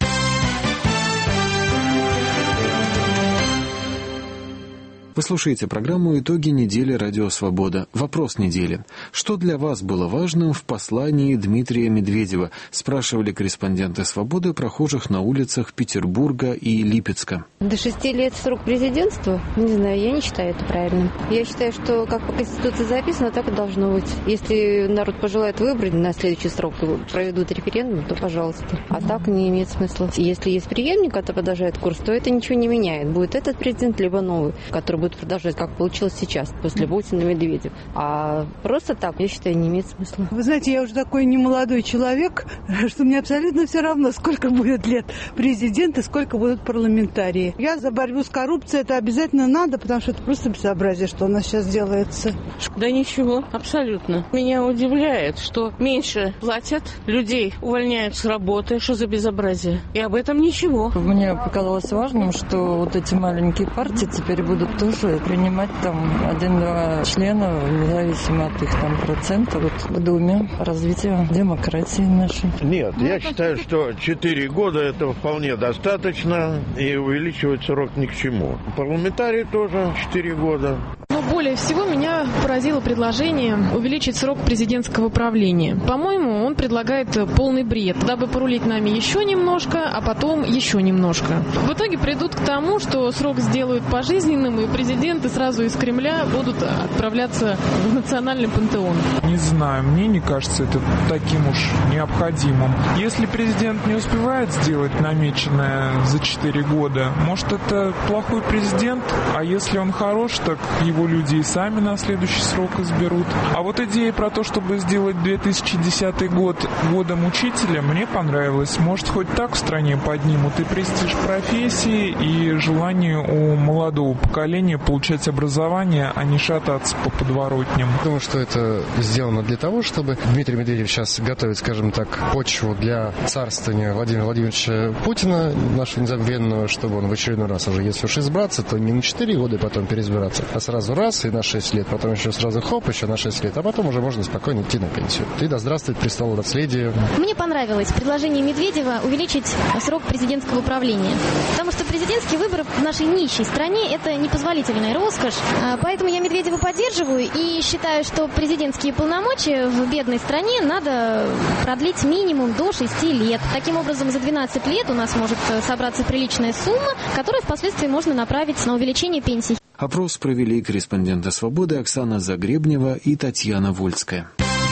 Вы слушаете программу «Итоги недели. Радио Свобода». Вопрос недели. Что для вас было важным в послании Дмитрия Медведева? Спрашивали корреспонденты «Свободы» прохожих на улицах Петербурга и Липецка. До 6 лет срок президентства? Не знаю, я не считаю это правильным. Я считаю, что как по Конституции записано, так и должно быть. Если народ пожелает выбрать на следующий срок, проведут референдум, то пожалуйста. А так не имеет смысла. Если есть преемник, который продолжает курс, то это ничего не меняет. Будет этот президент, либо новый, который будет продолжать, как получилось сейчас, после Путина и Медведева. А просто так, я считаю, не имеет смысла. Вы знаете, я уже такой немолодой человек, что мне абсолютно все равно, сколько будет лет президента, сколько будут парламентарии. Я за борьбу с коррупцией, это обязательно надо, потому что это просто безобразие, что у нас сейчас делается. Да ничего, абсолютно. Меня удивляет, что меньше платят, людей увольняют с работы, что за безобразие. И об этом ничего. Мне показалось важным, что вот эти маленькие партии теперь будут тоже принимать там 1-2 члена, независимо от их там процента, вот в Думе, развития демократии нашей. Нет, я считаю, что 4 года это вполне достаточно, и увеличивать срок ни к чему. Парламентарии тоже 4 года. Но более всего меня поразило предложение увеличить срок президентского правления. По-моему, он предлагает полный бред, дабы порулить нами еще немножко, а потом еще немножко. В итоге придут к тому, что срок сделают пожизненным, и президенты сразу из Кремля будут отправляться в национальный пантеон. Не знаю, мне не кажется это таким уж необходимым. Если президент не успевает сделать намеченное за 4 года, может, это плохой президент, а если он хорош, так его люди и сами на следующий срок изберут. А вот идея про то, чтобы сделать 2010 год годом учителя, мне понравилась. Может, хоть так в стране поднимут и престиж профессии, и желание у молодого поколения получать образование, а не шататься по подворотням. Думаю, что это сделано для того, чтобы Дмитрий Медведев сейчас готовит, скажем так, почву для царствования Владимира Владимировича Путина, нашего незабвенного, чтобы он в очередной раз уже, если уж избраться, то не на 4 года и потом переизбираться, а сразу раз и на 6 лет, потом еще сразу хоп, еще на 6 лет, а потом уже можно спокойно идти на пенсию. И да здравствует престол наследия. Мне понравилось предложение Медведева увеличить срок президентского управления, потому что президентские выборы в нашей нищей стране – это непозволительная роскошь, поэтому я Медведева поддерживаю и считаю, что президентские полномочия в бедной стране надо продлить минимум до 6 лет. Таким образом, за 12 лет у нас может собраться приличная сумма, которую впоследствии можно направить на увеличение пенсий. Опрос провели корреспонденты «Свободы» Оксана Загребнева и Татьяна Вольская.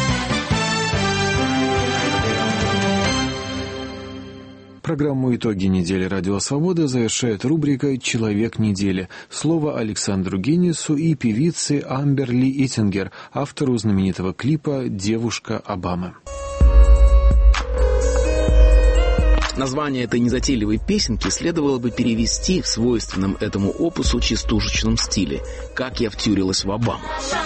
Программу «Итоги недели. Радио Свобода» завершает рубрика «Человек недели». Слово Александру Гиннису и певице Амберли Иттингер, автору знаменитого клипа «Девушка Обамы». Название этой незатейливой песенки следовало бы перевести в свойственном этому опусу частушечном стиле «Как я втюрилась в Обаму».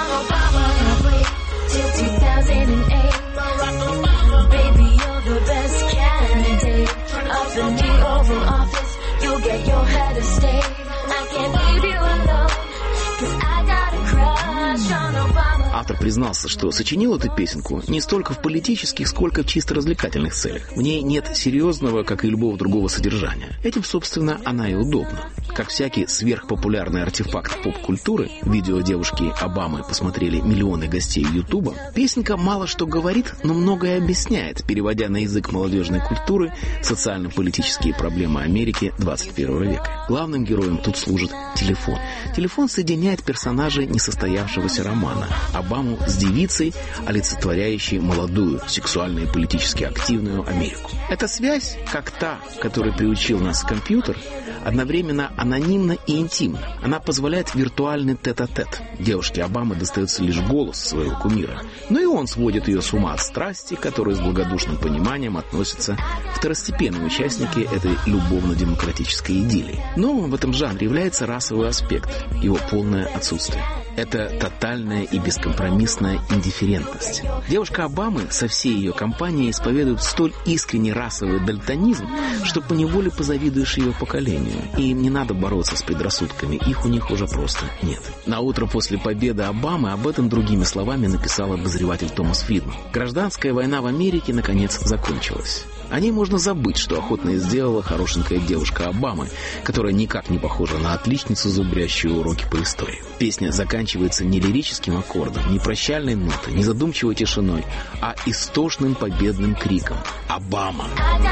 Автор признался, что сочинил эту песенку не столько в политических, сколько в чисто развлекательных целях. В ней нет серьезного, как и любого другого содержания. Этим, собственно, она и удобна. Как всякий сверхпопулярный артефакт поп-культуры, видео девушки Обамы посмотрели миллионы гостей Ютуба, песенка мало что говорит, но многое объясняет, переводя на язык молодежной культуры социально-политические проблемы Америки 21 века. Главным героем тут служит телефон. Телефон соединяет персонажей несостоявшегося романа. Обаму с девицей, олицетворяющей молодую, сексуально и политически активную Америку. Эта связь, как та, которой приучил нас компьютер, одновременно анонимна и интимна. Она позволяет виртуальный тет-а-тет. Девушке Обамы достается лишь голос своего кумира. Но и он сводит ее с ума от страсти, которые с благодушным пониманием относятся второстепенные участники этой любовно-демократической идиллии. Новым в этом жанре является расовый аспект, его полное отсутствие. Это тотальная и бескомпромиссная индифферентность. Девушка Обамы со всей ее компанией исповедует столь искренний расовый дальтонизм, что поневоле позавидуешь ее поколению. И им не надо бороться с предрассудками, их у них уже просто нет. Наутро после победы Обамы об этом другими словами написал обозреватель Томас Фридман. Гражданская война в Америке наконец закончилась. О ней можно забыть, что охотно и сделала хорошенькая девушка Обамы, которая никак не похожа на отличницу, зубрящую уроки по истории. Песня заканчивается не лирическим аккордом, не прощальной нотой, не задумчивой тишиной, а истошным победным криком «Обама!».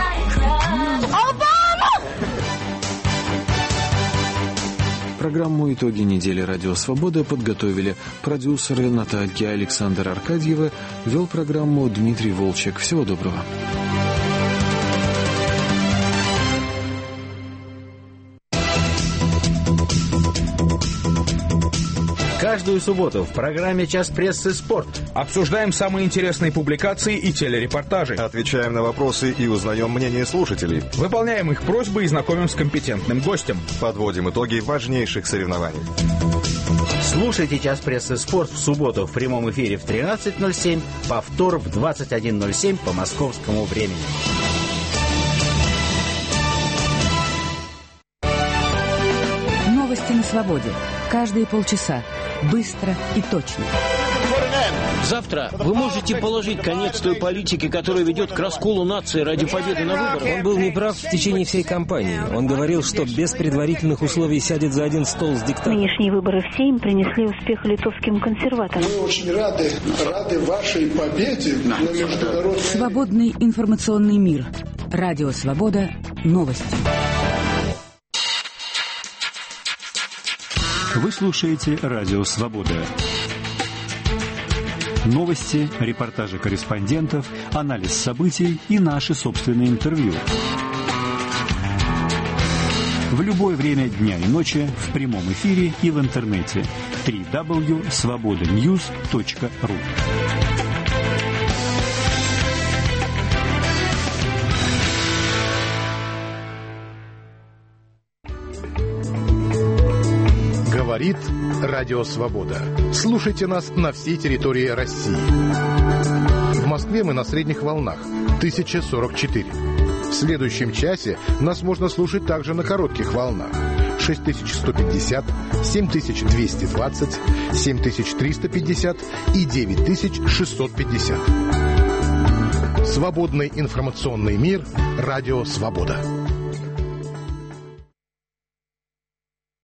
Программу «Итоги недели. Радио Свобода» подготовили продюсеры Наталья Александр Аркадьева, вел программу Дмитрий Волчек. Всего доброго. Каждую субботу в программе «Час прессы. Спорт» обсуждаем самые интересные публикации и телерепортажи. Отвечаем на вопросы и узнаем мнение слушателей. Выполняем их просьбы и знакомим с компетентным гостем. Подводим итоги важнейших соревнований. Слушайте «Час прессы. Спорт» в субботу в прямом эфире в 13:07, повтор в 21:07 по московскому времени. Новости на свободе. Каждые полчаса. Быстро и точно. Завтра вы можете положить конец той политике, которая ведет к расколу нации ради победы на выборах. Он был неправ в течение всей кампании. Он говорил, что без предварительных условий сядет за один стол с диктатором. Нынешние выборы в Сейм принесли успех литовским консерваторам. Мы очень рады вашей победе на международной... Свободный информационный мир. Радио Свобода. Новости. Вы слушаете «Радио Свобода». Новости, репортажи корреспондентов, анализ событий и наши собственные интервью. В любое время дня и ночи в прямом эфире и в интернете. www.svobodanews.ru. Говорит Радио Свобода. Слушайте нас на всей территории России. В Москве мы на средних волнах 1044. В следующем часе нас можно слушать также на коротких волнах 6150, 7220, 7350 и 9650. Свободный информационный мир. Радио Свобода.